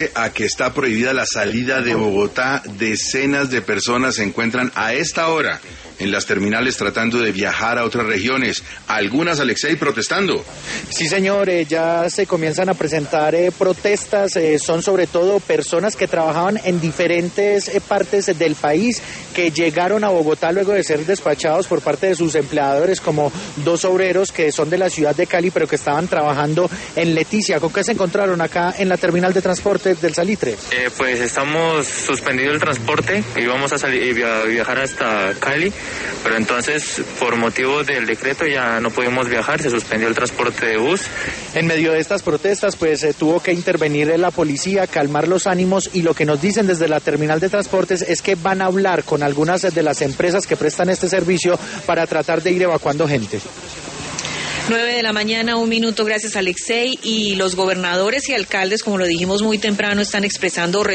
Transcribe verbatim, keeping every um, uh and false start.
A que está prohibida la salida de Bogotá, decenas de personas se encuentran a esta hora en las terminales tratando de viajar a otras regiones, algunas, Alexei, protestando. Sí, señor, eh, ya se comienzan a presentar eh, protestas, eh, son sobre todo personas que trabajaban en diferentes eh, partes del país, que llegaron a Bogotá luego de ser despachados por parte de sus empleadores, como dos obreros que son de la ciudad de Cali, pero que estaban trabajando en Leticia. ¿Con qué se encontraron acá en la terminal de transporte del Salitre? Eh, pues estamos suspendido el transporte, íbamos a salir, a viajar hasta Cali, pero entonces por motivo del decreto ya no pudimos viajar, se suspendió el transporte de bus. En medio de estas protestas pues eh, tuvo que intervenir la policía, calmar los ánimos, y lo que nos dicen desde la terminal de transportes es que van a hablar con algunas de las empresas que prestan este servicio para tratar de ir evacuando gente. nueve de la mañana, un minuto, gracias Alexei, y los gobernadores y alcaldes, como lo dijimos muy temprano, están expresando